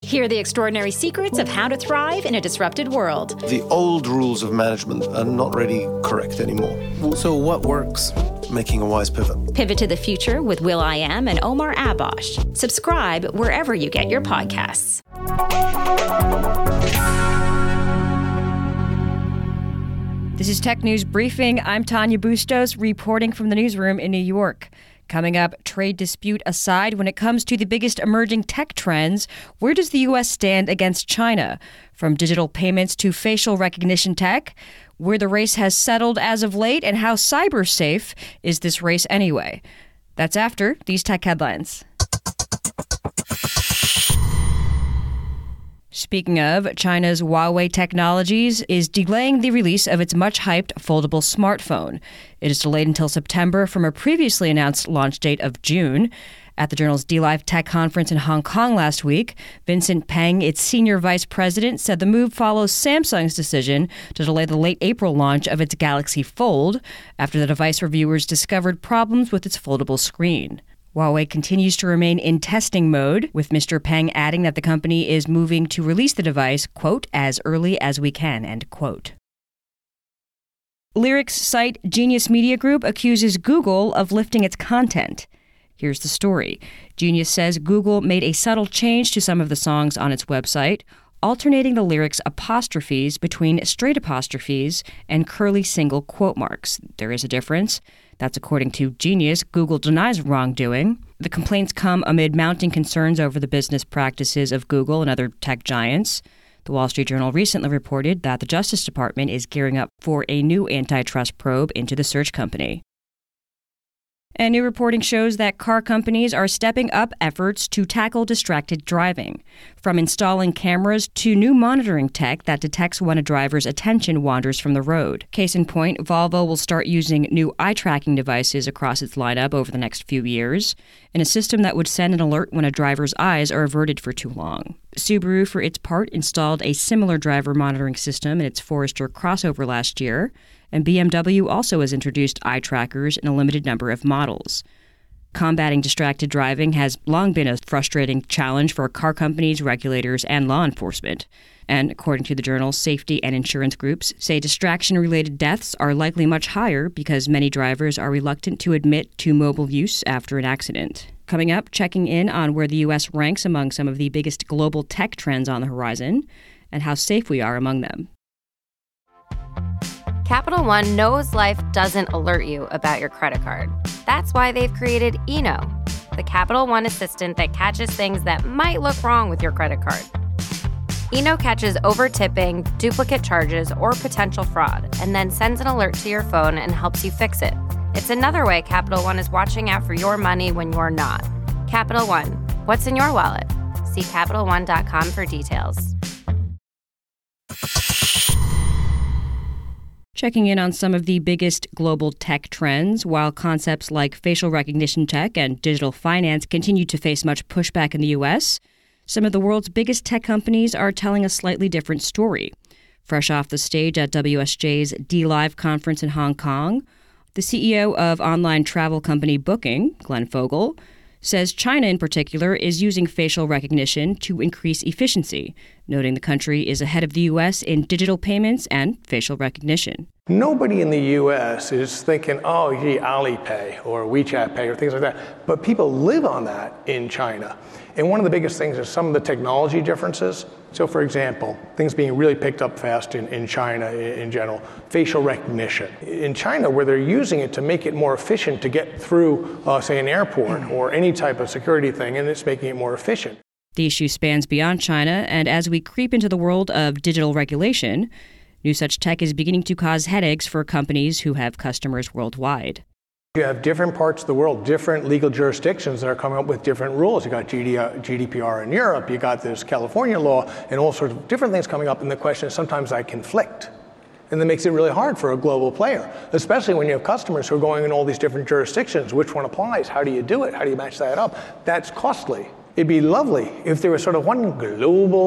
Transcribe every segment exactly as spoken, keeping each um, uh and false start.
Hear the extraordinary secrets of how to thrive in a disrupted world. The old rules of management are not really correct anymore. So what works? Making a wise pivot. Pivot to the Future with will.i.am and Omar Abash. Subscribe wherever you get your podcasts. This is Tech News Briefing. I'm Tanya Bustos, reporting from the newsroom in New York. Coming up, trade dispute aside, when it comes to the biggest emerging tech trends, where does the U S stand against China? From digital payments to facial recognition tech, where the race has settled as of late, and how cyber safe is this race anyway? That's after these tech headlines. Speaking of, China's Huawei Technologies is delaying the release of its much-hyped foldable smartphone. It is delayed until September from a previously announced launch date of June. At the journal's D-Live Tech Conference in Hong Kong last week, Vincent Peng, its senior vice president, said the move follows Samsung's decision to delay the late April launch of its Galaxy Fold after the device reviewers discovered problems with its foldable screen. Huawei continues to remain in testing mode, with Mister Peng adding that the company is moving to release the device, quote, as early as we can, end quote. Lyrics site Genius Media Group accuses Google of lifting its content. Here's the story. Genius says Google made a subtle change to some of the songs on its website, alternating the lyrics' apostrophes between straight apostrophes and curly single quote marks. There is a difference. That's according to Genius. Google denies wrongdoing. The complaints come amid mounting concerns over the business practices of Google and other tech giants. The Wall Street Journal recently reported that the Justice Department is gearing up for a new antitrust probe into the search company. And new reporting shows that car companies are stepping up efforts to tackle distracted driving, from installing cameras to new monitoring tech that detects when a driver's attention wanders from the road. Case in point, Volvo will start using new eye-tracking devices across its lineup over the next few years, in a system that would send an alert when a driver's eyes are averted for too long. Subaru, for its part, installed a similar driver monitoring system in its Forester crossover last year, and B M W also has introduced eye trackers in a limited number of models. Combating distracted driving has long been a frustrating challenge for car companies, regulators, and law enforcement. And according to the journal, safety and insurance groups say distraction-related deaths are likely much higher because many drivers are reluctant to admit to mobile use after an accident. Coming up, checking in on where the U S ranks among some of the biggest global tech trends on the horizon and how safe we are among them. Capital One knows life doesn't alert you about your credit card. That's why they've created Eno, the Capital One assistant that catches things that might look wrong with your credit card. Eno catches over-tipping, duplicate charges, or potential fraud, and then sends an alert to your phone and helps you fix it. It's another way Capital One is watching out for your money when you're not. Capital One, what's in your wallet? See Capital One dot com for details. Checking in on some of the biggest global tech trends, while concepts like facial recognition tech and digital finance continue to face much pushback in the U S, some of the world's biggest tech companies are telling a slightly different story. Fresh off the stage at W S J's D-Live conference in Hong Kong, the C E O of online travel company Booking, Glenn Fogel, says China in particular is using facial recognition to increase efficiency, noting the country is ahead of the U S in digital payments and facial recognition. Nobody in the U S is thinking, oh, gee, Alipay or WeChat Pay or things like that. But people live on that in China. And one of the biggest things is some of the technology differences. So, for example, things being really picked up fast in, in China in, in general, facial recognition. In China, where they're using it to make it more efficient to get through, uh, say, an airport or any type of security thing, and it's making it more efficient. The issue spans beyond China, and as we creep into the world of digital regulation, new such tech is beginning to cause headaches for companies who have customers worldwide. You have different parts of the world, different legal jurisdictions that are coming up with different rules. You got G D P R in Europe, you got this California law, and all sorts of different things coming up, and the question is sometimes I conflict. And that makes it really hard for a global player, especially when you have customers who are going in all these different jurisdictions. Which one applies? How do you do it? How do you match that up? That's costly. It'd be lovely if there was sort of one global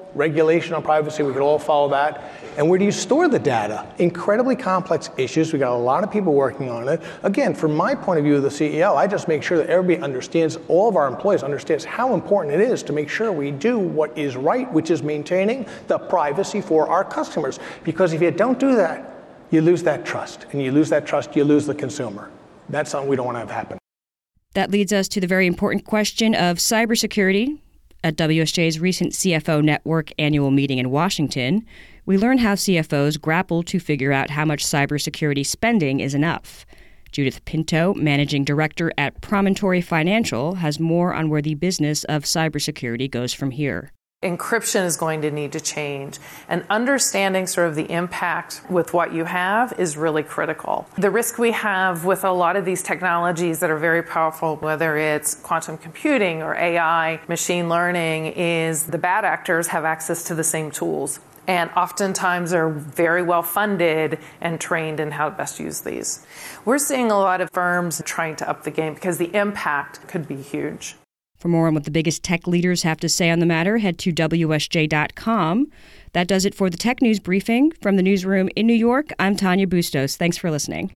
regulation on privacy, we could all follow that. And where do you store the data? Incredibly complex issues. We got a lot of people working on it. Again, from my point of view as the C E O, I just make sure that everybody understands, all of our employees understands how important it is to make sure we do what is right, which is maintaining the privacy for our customers. Because if you don't do that, you lose that trust. And you lose that trust, you lose the consumer. That's something we don't want to have happen. That leads us to the very important question of cybersecurity. At W S J's recent C F O Network annual meeting in Washington, we learned how C F Os grapple to figure out how much cybersecurity spending is enough. Judith Pinto, managing director at Promontory Financial, has more on where the business of cybersecurity goes from here. Encryption is going to need to change, and understanding sort of the impact with what you have is really critical. The risk we have with a lot of these technologies that are very powerful, whether it's quantum computing or A I, machine learning, is the bad actors have access to the same tools, and oftentimes are very well funded and trained in how to best use these. We're seeing a lot of firms trying to up the game because the impact could be huge. For more on what the biggest tech leaders have to say on the matter, head to W S J dot com. That does it for the Tech News Briefing. From the newsroom in New York, I'm Tanya Bustos. Thanks for listening.